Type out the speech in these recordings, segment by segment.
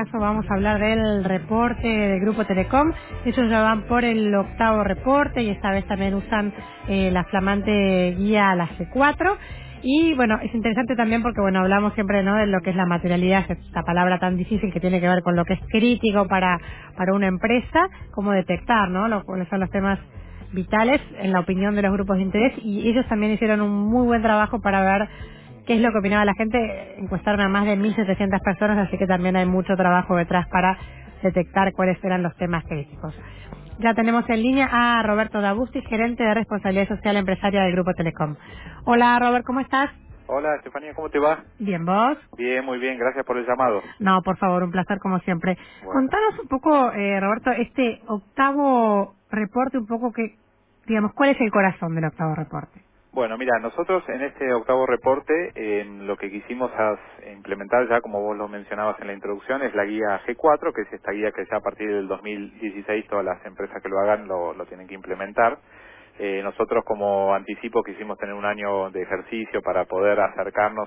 caso vamos a hablar del reporte del Grupo Telecom. Ellos ya van por el octavo reporte y esta vez también usan la flamante guía, la G4. Y bueno, es interesante también porque bueno, hablamos siempre, ¿no?, de lo que es la materialidad, esta palabra tan difícil que tiene que ver con lo que es crítico para una empresa, cómo detectar, ¿no?, cuáles son los temas vitales en la opinión de los grupos de interés, y ellos también hicieron un muy buen trabajo para ver qué es lo que opinaba la gente. Encuestaron a más de 1.700 personas, así que también hay mucho trabajo detrás para detectar cuáles eran los temas críticos. Ya tenemos en línea a Roberto D'Agusti, gerente de responsabilidad social empresaria del Grupo Telecom. Hola Robert, ¿cómo estás? Hola, Estefanía, ¿cómo te va? Bien, ¿vos? Bien, muy bien, gracias por el llamado. No, por favor, un placer como siempre. Bueno, Contanos un poco, Roberto, este octavo reporte, un poco que, digamos, ¿cuál es el corazón del octavo reporte? bueno, mira, nosotros en este octavo reporte lo que quisimos implementar ya, como vos lo mencionabas en la introducción, es la guía G4, que es esta guía que ya a partir del 2016 todas las empresas que lo hagan lo tienen que implementar. Nosotros como anticipo quisimos tener un año de ejercicio para poder acercarnos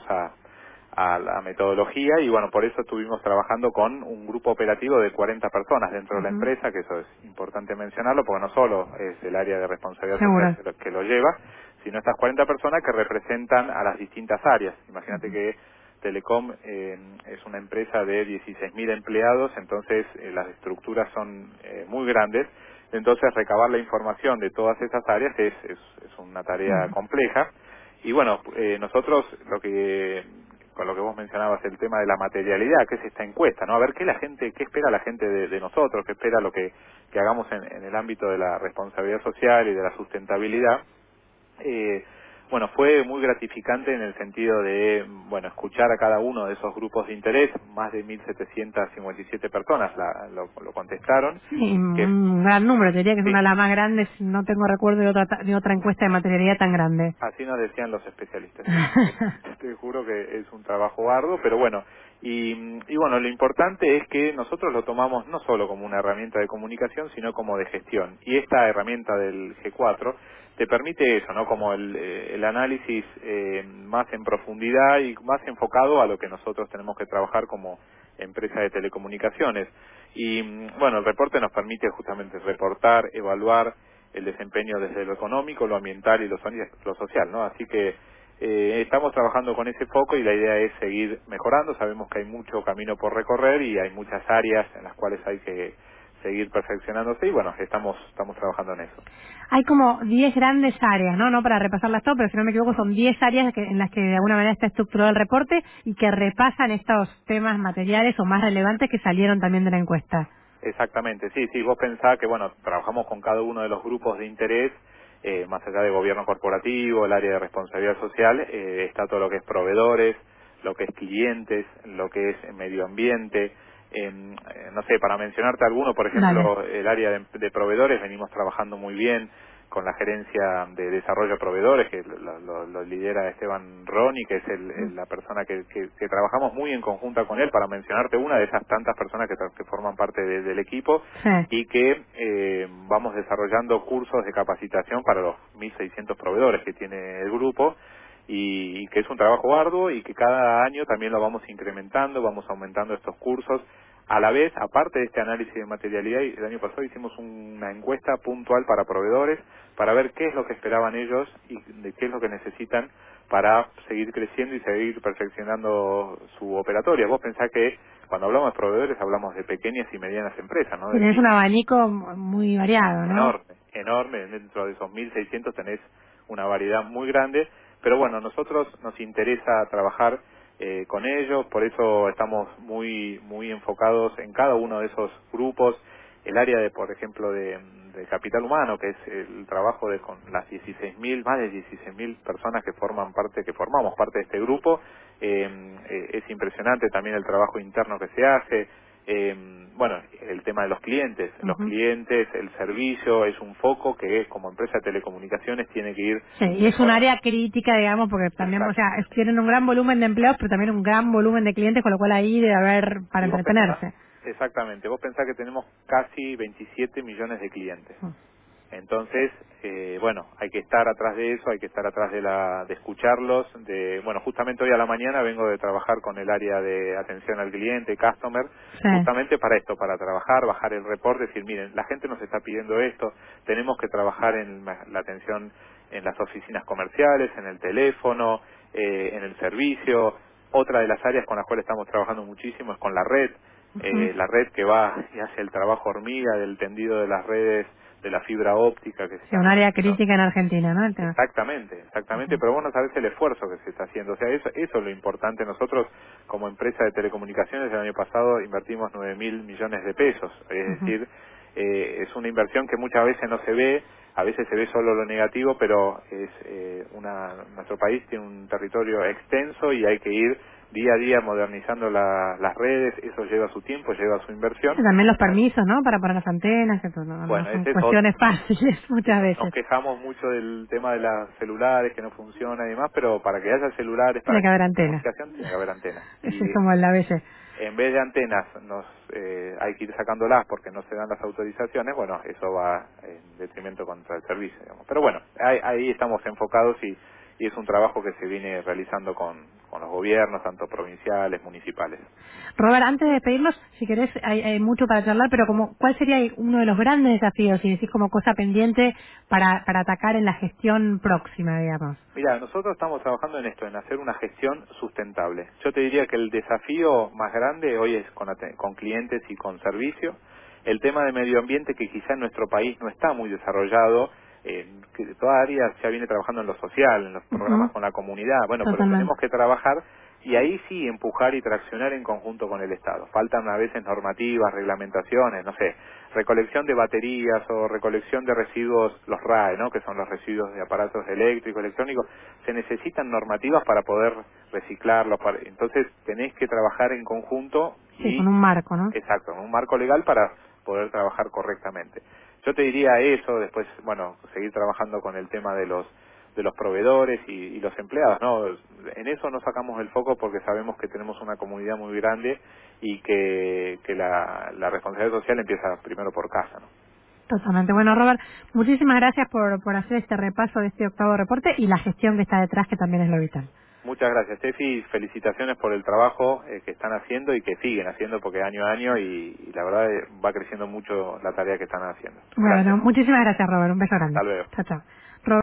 a la metodología y bueno, por eso estuvimos trabajando con un grupo operativo de 40 personas dentro de la Ujú. empresa, que eso es importante mencionarlo porque no solo es el área de responsabilidad social Seguro. que lo lleva, sino estas 40 personas que representan a las distintas áreas. Imagínate Ujú. que Telecom es una empresa de 16.000 empleados, entonces las estructuras son muy grandes, entonces recabar la información de todas esas áreas es una tarea Ujú. compleja. Y bueno, nosotros con lo que vos mencionabas, el tema de la materialidad, que es esta encuesta, ¿no? A ver qué espera la gente de nosotros, qué espera lo que hagamos en el ámbito de la responsabilidad social y de la sustentabilidad. Eh, bueno, fue muy gratificante en el sentido de, bueno, escuchar a cada uno de esos grupos de interés, más de 1.757 personas lo contestaron, Sí, que un gran número, te diría que es sí, una de las más grandes, no tengo recuerdo de otra encuesta de materialidad tan grande. así nos decían los especialistas. Te juro que es un trabajo arduo, pero bueno, y bueno, lo importante es que nosotros lo tomamos no solo como una herramienta de comunicación, sino como de gestión. Y esta herramienta del G4 te permite eso, ¿no? Como el análisis más en profundidad y más enfocado a lo que nosotros tenemos que trabajar como empresa de telecomunicaciones. Y bueno, el reporte nos permite justamente reportar, evaluar el desempeño desde lo económico, lo ambiental y lo social, ¿no? Así que estamos trabajando con ese foco y la idea es seguir mejorando. Sabemos que hay mucho camino por recorrer y hay muchas áreas en las cuales hay que seguir perfeccionándose y bueno, estamos trabajando en eso. Hay como 10 grandes áreas, ¿no? No para repasarlas todas, pero si no me equivoco son 10 áreas en las que de alguna manera está estructurado el reporte y que repasan estos temas materiales o más relevantes que salieron también de la encuesta. Exactamente, sí, sí, vos pensás que, bueno, trabajamos con cada uno de los grupos de interés, más allá de gobierno corporativo, el área de responsabilidad social, está todo lo que es proveedores, lo que es clientes, lo que es medio ambiente, no sé, para mencionarte alguno, por Dale. ejemplo, el área de proveedores, venimos trabajando muy bien con la gerencia de desarrollo de proveedores, que lo lidera Esteban Roni, que es la persona que trabajamos muy en conjunta con él, para mencionarte una de esas tantas personas que forman parte del equipo, Sí. y que vamos desarrollando cursos de capacitación para los 1.600 proveedores que tiene el grupo, y que es un trabajo arduo y que cada año también lo vamos incrementando, vamos aumentando estos cursos. A la vez, aparte de este análisis de materialidad, el año pasado hicimos una encuesta puntual para proveedores para ver qué es lo que esperaban ellos y de qué es lo que necesitan para seguir creciendo y seguir perfeccionando su operatoria. Vos pensás que cuando hablamos de proveedores hablamos de pequeñas y medianas empresas, ¿no? De Tienes un pymes. abanico muy variado, ¿no? Enorme, enorme. Dentro de esos 1.600 tenés una variedad muy grande, pero bueno, a nosotros nos interesa trabajar con ellos, por eso estamos muy enfocados en cada uno de esos grupos. El área de, por ejemplo, de capital humano, que es el trabajo con las 16.000, más de 16.000 personas que formamos parte de este grupo, es impresionante también el trabajo interno que se hace. Bueno, el tema de los Ujú. clientes, el servicio es un foco que como empresa de telecomunicaciones tiene que ir Sí, y es un mejorando. área crítica, digamos, porque también, o Exacto. sea, tienen un gran volumen de empleados, pero también un gran volumen de clientes, con lo cual ahí debe haber para Y vos pensás, entretenerse. exactamente, vos pensás que tenemos casi 27 millones de clientes. Entonces, bueno, hay que estar atrás de eso, hay que estar atrás de escucharlos, bueno, justamente hoy a la mañana vengo de trabajar con el área de atención al cliente, customer, Sí. justamente para esto, para trabajar, bajar el reporte, decir, miren, la gente nos está pidiendo esto, tenemos que trabajar en la atención en las oficinas comerciales, en el teléfono, en el servicio. Otra de las áreas con las cuales estamos trabajando muchísimo es con Ujú. la red que va y hace el trabajo hormiga del tendido de las redes de la fibra óptica que se Sí, un están área haciendo. crítica en Argentina, ¿no? El tema. Exactamente, exactamente, Ujú. pero vos no sabés el esfuerzo que se está haciendo. O sea, eso es lo importante. Nosotros, como empresa de telecomunicaciones, el año pasado invertimos 9.000 millones de pesos. Es Ujú. decir, es una inversión que muchas veces no se ve, a veces se ve solo lo negativo, pero nuestro país tiene un territorio extenso y hay que ir día a día modernizando las redes. Eso lleva su tiempo, lleva su Sí, inversión. también los permisos, ¿no? Para poner las antenas, que no Bueno, son ese es cuestiones fáciles muchas nos veces. quejamos mucho del tema de los celulares que no funciona y demás, pero para que haya celulares, Tiene para que que haber haya antenas. comunicación, tiene que haber antenas. Ese Y es como el ABC. en vez de antenas hay que ir sacándolas porque no se dan las autorizaciones, bueno, eso va en detrimento contra el servicio, digamos. Pero bueno, ahí estamos enfocados y es un trabajo que se viene realizando con los gobiernos, tanto provinciales, municipales. Robert, antes de despedirnos, si querés, hay mucho para charlar, pero ¿cuál sería uno de los grandes desafíos, si decís como cosa pendiente, para atacar en la gestión próxima, digamos? Mira, nosotros estamos trabajando en esto, en hacer una gestión sustentable. Yo te diría que el desafío más grande hoy es con clientes y con servicio. El tema de medio ambiente que quizá en nuestro país no está muy desarrollado, que toda área ya viene trabajando en lo social, en los programas Ujú. con la comunidad, bueno, pero Totalmente. tenemos que trabajar y ahí sí empujar y traccionar en conjunto con el Estado. Faltan a veces normativas, reglamentaciones, no sé, recolección de baterías o recolección de residuos, los RAE, ¿no? Que son los residuos de aparatos eléctricos, electrónicos. Se necesitan normativas para poder reciclarlos. Entonces tenés que trabajar en conjunto Sí, y, con un marco, ¿no? exacto, en un marco legal para poder trabajar correctamente. Yo te diría eso, después, bueno, seguir trabajando con el tema de los proveedores y los empleados, ¿no? En eso no sacamos el foco porque sabemos que tenemos una comunidad muy grande y que la responsabilidad social empieza primero por casa, ¿no? Totalmente. Bueno, Robert, muchísimas gracias por hacer este repaso de este octavo reporte y la gestión que está detrás, que también es lo vital. Muchas gracias, Steffi. Felicitaciones por el trabajo que están haciendo y que siguen haciendo porque año a año y la verdad va creciendo mucho la tarea que están haciendo. Bueno, Gracias. muchísimas gracias, Robert. Un beso grande. Hasta luego. Chao, chao.